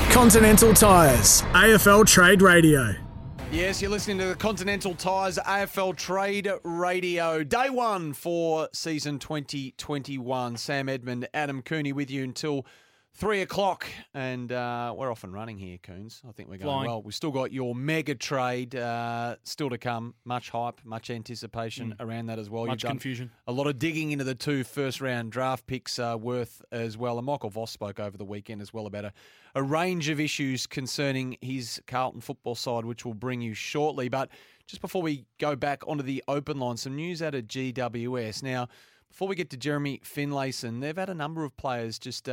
Continental Tires, AFL Trade Radio. Yes, you're listening to the Continental Tires AFL Trade Radio. Day one for season 2021. Sam Edmund, Adam Cooney with you until 3 o'clock. And we're off and running here, Coons. I think we're going well. We've still got your mega trade still to come. Much hype, much anticipation around that as well. Much confusion. A lot of digging into the 2 first-round draft picks worth as well. And Michael Voss spoke over the weekend as well about a range of issues concerning his Carlton football side, which we'll bring you shortly. But just before we go back onto the open line, some news out of GWS. Now, before we get to Jeremy Finlayson, they've had a number of players just,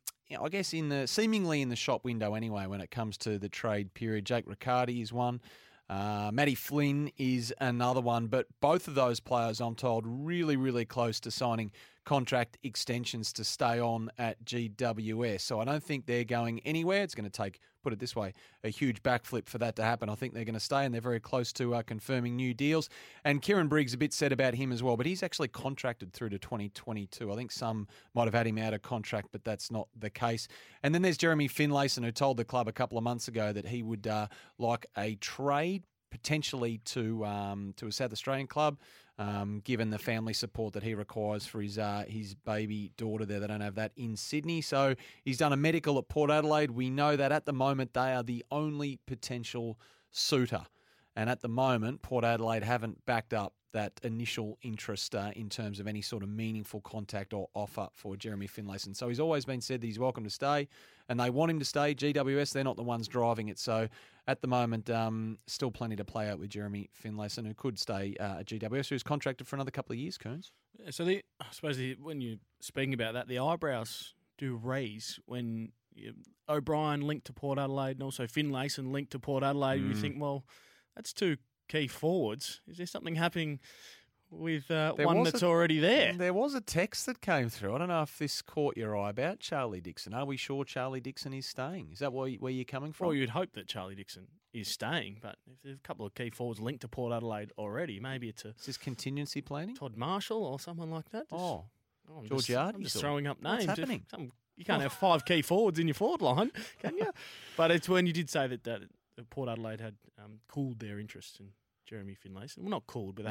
I guess, seemingly in the shop window anyway when it comes to the trade period. Jake Riccardi is one. Matty Flynn is another one. But both of those players, I'm told, really, really close to signing contract extensions to stay on at GWS. So I don't think they're going anywhere. It's going to take, put it this way, a huge backflip for that to happen. I think they're going to stay, and they're very close to confirming new deals. And Kieran Briggs, a bit said about him as well, but he's actually contracted through to 2022. I think some might have had him out of contract, but that's not the case. And then there's Jeremy Finlayson, who told the club a couple of months ago that he would like a trade potentially to a South Australian club, given the family support that he requires for his baby daughter there. They don't have that in Sydney. So he's done a medical at Port Adelaide. We know that at the moment they are the only potential suitor. And at the moment, Port Adelaide haven't backed up that initial interest in terms of any sort of meaningful contact or offer for Jeremy Finlayson. So he's always been said that he's welcome to stay, and they want him to stay. GWS, they're not the ones driving it. So at the moment, still plenty to play out with Jeremy Finlayson, who could stay at GWS, who's contracted for another couple of years, Kearns. So I suppose when you're speaking about that, the eyebrows do raise when O'Brien linked to Port Adelaide and also Finlayson linked to Port Adelaide. You think, well, that's 2 key forwards. Is there something happening with one that's already there? There was a text that came through. I don't know if this caught your eye about Charlie Dixon. Are we sure Charlie Dixon is staying? Is that where you're coming from? Well, you'd hope that Charlie Dixon is staying, but if there's a couple of key forwards linked to Port Adelaide already, maybe it's Is this contingency planning? Todd Marshall or someone like that. George Yard. I'm just throwing up names. What's happening? You can't have 5 key forwards in your forward line, can you? But it's when you did say that Port Adelaide had cooled their interest in Jeremy Finlayson. Well, not cooled, but they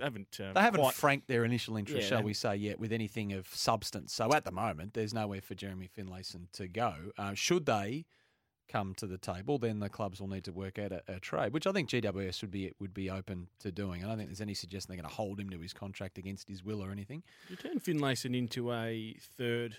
haven't franked their initial interest, shall we say, yet with anything of substance. So at the moment, there's nowhere for Jeremy Finlayson to go. Should they come to the table, then the clubs will need to work out a trade, which I think GWS would be open to doing. I don't think there's any suggestion they're going to hold him to his contract against his will or anything. You turn Finlayson into a third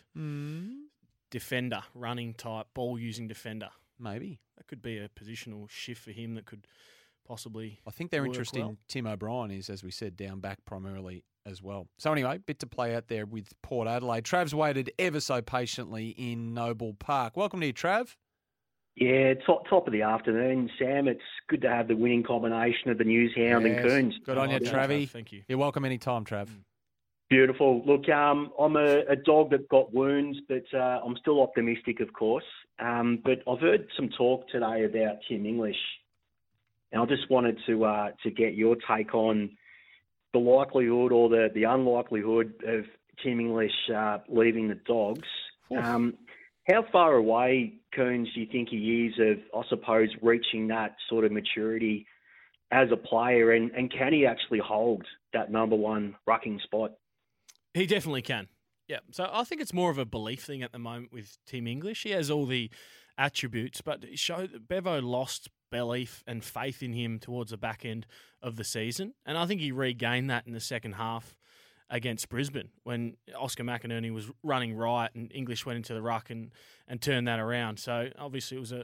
defender, running type, ball-using defender. Maybe. That could be a positional shift for him that could possibly I think their interest in Tim O'Brien is, as we said, down back primarily as well. So anyway, bit to play out there with Port Adelaide. Trav's waited ever so patiently in Noble Park. Welcome to you, Trav. Yeah, top of the afternoon, Sam. It's good to have the winning combination of the Newshound and Coons. Good on you, Travie. Thank you. You're welcome anytime, Trav. Beautiful. Look, I'm a dog that got wounds, but I'm still optimistic, of course. But I've heard some talk today about Tim English, and I just wanted to get your take on the likelihood or the unlikelihood of Tim English leaving the Dogs. How far away, Coons, do you think he is of, I suppose, reaching that sort of maturity as a player, and can he actually hold that number one rucking spot? He definitely can. Yeah. So I think it's more of a belief thing at the moment with Tim English. He has all the attributes, but Bevo lost belief and faith in him towards the back end of the season. And I think he regained that in the second half against Brisbane when Oscar McInerney was running right and English went into the ruck and turned that around. So obviously it was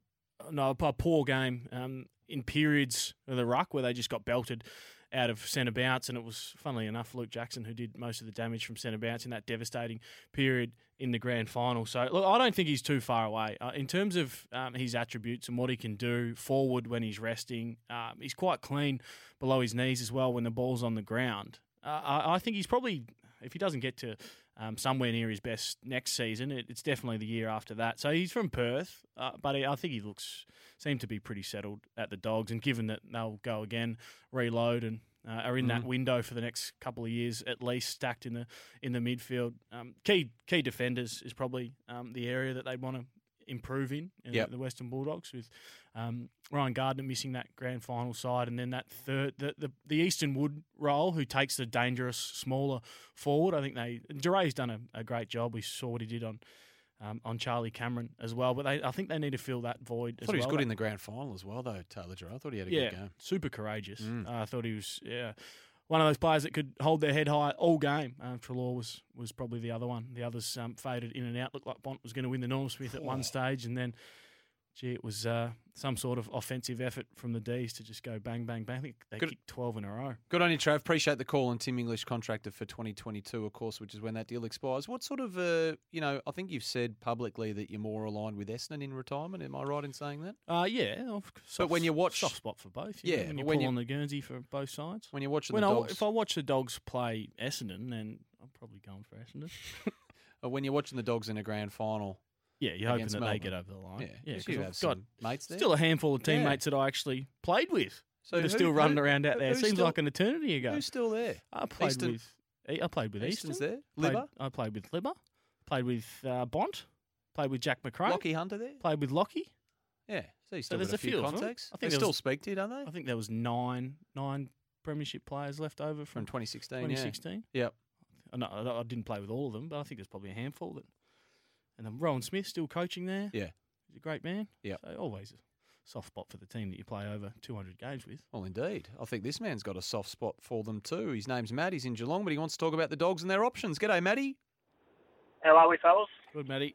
a poor game in periods of the ruck where they just got belted out of centre bounce, and it was, funnily enough, Luke Jackson who did most of the damage from centre bounce in that devastating period in the grand final. So, look, I don't think he's too far away. In terms of his attributes and what he can do forward when he's resting, he's quite clean below his knees as well when the ball's on the ground. I think he's probably, if he doesn't get to somewhere near his best next season, it's definitely the year after that. So he's from Perth, but I think he seemed to be pretty settled at the Dogs. And given that they'll go again, reload, and are in that window for the next couple of years at least, stacked in the midfield. Key defenders is probably the area that they'd want to improving in Yep. the Western Bulldogs with Ryan Gardner missing that grand final side, and then that third, the Easton Wood role, who takes the dangerous smaller forward. I think Duray's done a great job. We saw what he did on Charlie Cameron as well, but I think they need to fill that void as well. I thought he was good in the grand final as well, though, Taylor Duray. I thought he had a good game. Super courageous. I thought he was one of those players that could hold their head high all game. Treloar was probably the other one. The others faded in and out. Looked like Bont was going to win the Norm Smith at one stage, and then, it was some sort of offensive effort from the D's to just go bang, bang, bang. I think they kicked 12 in a row. Good on you, Trav. Appreciate the call. And Tim English contracted for 2022, of course, which is when that deal expires. What sort of, I think you've said publicly that you're more aligned with Essendon in retirement. Am I right in saying that? Yeah. But when you watch... Soft spot for both. Yeah. When you pull on the Guernsey for both sides. When you're watching the Dogs... If I watch the Dogs play Essendon, then I'm probably going for Essendon. When you're watching the Dogs in a grand final... Yeah, you're hoping that Melbourne. they get over the line. Yeah, because you have some mates there. Still a handful of teammates that I actually played with. So they're still running around out there. It seems like an eternity ago. Who's still there? I played with Easton. There. I played with Libba. Played with Bont. Played with Jack McRae. Lockie Hunter there. Played with Lockie. Yeah, so you still there's got a few contacts. I think they still speak to you, don't they? I think there was nine premiership players left over from 2016. 2016. Yeah. Yep. I didn't play with all of them, but I think there's probably a handful that. And then Rowan Smith still coaching there. Yeah. He's a great man. Yeah. So always a soft spot for the team that you play over 200 games with. Well, indeed. I think this man's got a soft spot for them too. His name's Matt. He's in Geelong, but he wants to talk about the Dogs and their options. G'day, Matty. How are we, fellas? Good, Matty.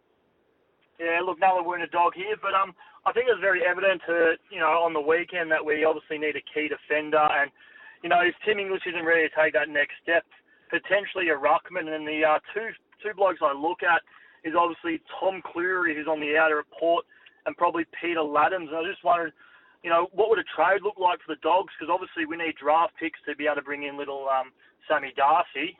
Yeah, look, no one we're in a dog here, but I think it's very evident on the weekend that we obviously need a key defender, and if Tim English isn't ready to take that next step, potentially a ruckman. And the two blokes I look at is obviously Tom Cleary, who's on the outer at Port, and probably Peter Laddams. And I just wondered, what would a trade look like for the Dogs? Because obviously we need draft picks to be able to bring in little Sammy Darcy.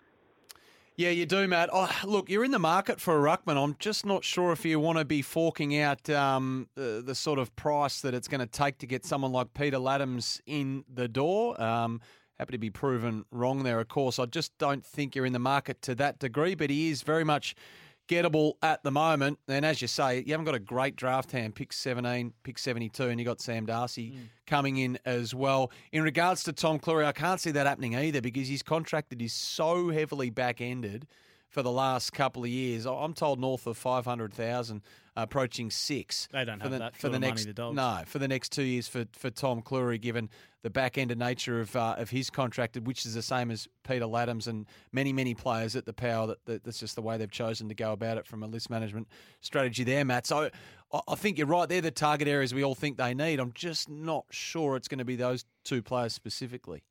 Yeah, you do, Matt. Oh, look, you're in the market for a ruckman. I'm just not sure if you want to be forking out the sort of price that it's going to take to get someone like Peter Laddams in the door. Happy to be proven wrong there, of course. I just don't think you're in the market to that degree, but he is very much gettable at the moment. And as you say, you haven't got a great draft hand, pick 17, pick 72, and you got Sam Darcy coming in as well. In regards to Tom Cleary, I can't see that happening either because his contracted is so heavily back-ended for the last couple of years. I'm told north of 500,000, approaching 6. They don't have that for the next, money, the Dogs. No, for the next 2 years for Tom Cleary, given the back-ended nature of his contracted, which is the same as Peter Laddams and many, many players at the Power. That's just the way they've chosen to go about it from a list management strategy there, Matt. So I think you're right. They're the target areas we all think they need. I'm just not sure it's going to be those two players specifically.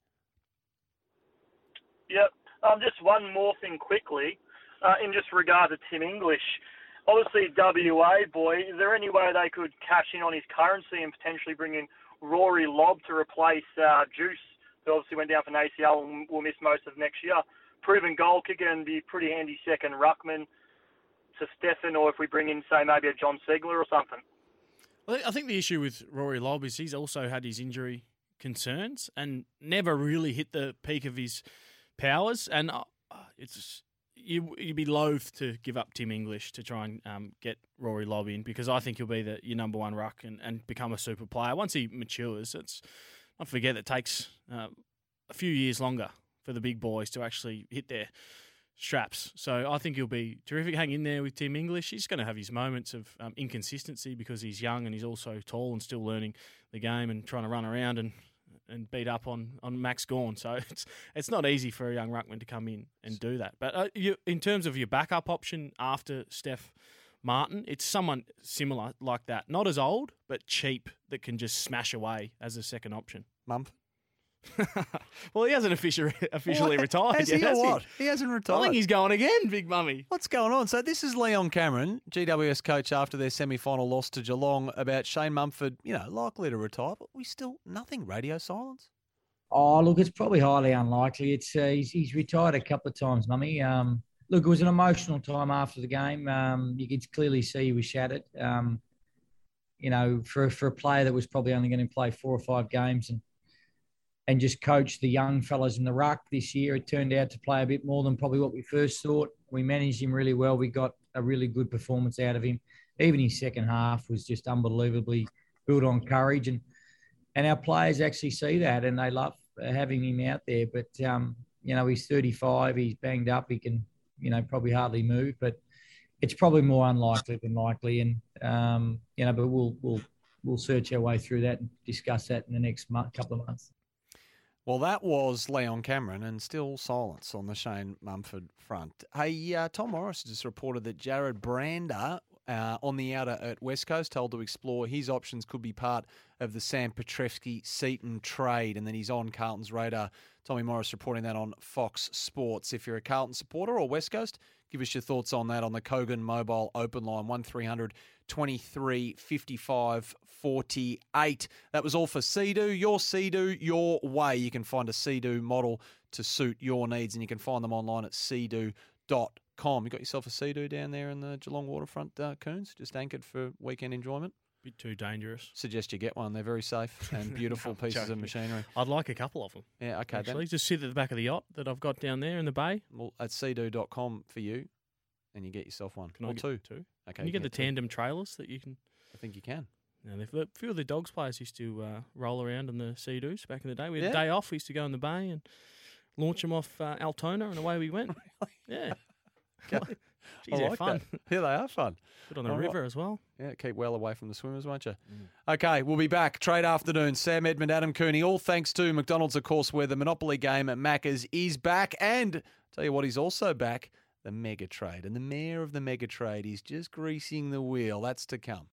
Yep. Just one more thing quickly. In just regard to Tim English, obviously WA boy, is there any way they could cash in on his currency and potentially bring in Rory Lobb to replace Juice, who obviously went down for an ACL and will miss most of next year? Proven goal kicker and be a pretty handy second ruckman to Stefan, or if we bring in, say, maybe a John Segler or something. Well, I think the issue with Rory Lobb is he's also had his injury concerns and never really hit the peak of his powers, and you'd be loath to give up Tim English to try and get Rory Lobb in, because I think he'll be your number one ruck and become a super player. Once he matures, not forget it takes a few years longer for the big boys to actually hit their straps. So I think he'll be terrific. Hang in there with Tim English. He's going to have his moments of inconsistency because he's young and he's also tall and still learning the game and trying to run around and beat up on Max Gawn. So it's not easy for a young ruckman to come in and do that. But in terms of your backup option after Steph Martin, it's someone similar like that. Not as old, but cheap, that can just smash away as a second option. Mumford? Well, he hasn't officially retired Has yet, he, has or he? what? He hasn't retired. I think he's going again, Big Mummy. What's going on? So this is Leon Cameron, GWS coach after their semi-final loss to Geelong, about Shane Mumford, likely to retire, but we still nothing. Radio silence. Oh, look, it's probably highly unlikely. It's he's retired a couple of times, Mummy. Look, it was an emotional time after the game. You could clearly see he was shattered. For a player that was probably only going to play 4 or 5 games and just coach the young fellas in the ruck this year, it turned out to play a bit more than probably what we first thought. We managed him really well. We got a really good performance out of him. Even his second half was just unbelievably built on courage. And our players actually see that and they love having him out there. But, he's 35, he's banged up, he can, probably hardly move. But it's probably more unlikely than likely. And, but we'll search our way through that and discuss that in the next couple of months. Well, that was Leon Cameron, and still silence on the Shane Mumford front. Hey, Tom Morris just reported that Jared Brander on the outer at West Coast, told to explore his options could be part of the Sam Petrevski-Seaton trade, and then he's on Carlton's radar. Tommy Morris reporting that on Fox Sports. If you're a Carlton supporter or West Coast, give us your thoughts on that on the Kogan Mobile Open Line, 1300 23 55 48. That was all for Sea-Doo. Your Sea-Doo, your way. You can find a Sea-Doo model to suit your needs, and you can find them online at seadoo.com. You got yourself a Sea-Doo down there in the Geelong waterfront, Coons, just anchored for weekend enjoyment? Bit too dangerous. Suggest you get one. They're very safe and beautiful pieces of machinery. I'd like a couple of them. Yeah, okay. Actually, just sit at the back of the yacht that I've got down there in the bay. Well, at seadoo.com for you, and you get yourself one. Can I get two? Okay. Can you get the tandem trailers that you can? I think you can. Yeah, a few of the Dogs players used to roll around in the Sea-Doos back in the day. We had a day off. We used to go in the bay and launch them off Altona, and away we went. Yeah. Okay. Jeez, they're fun. That. Yeah, they are fun. Good on the river as well. Yeah, keep well away from the swimmers, won't you? Okay, we'll be back. Trade afternoon. Sam Edmund, Adam Cooney. All thanks to McDonald's, of course, where the Monopoly game at Macca's is back. And tell you what, he's also back, the Mega Trade. And the mayor of the Mega Trade is just greasing the wheel. That's to come.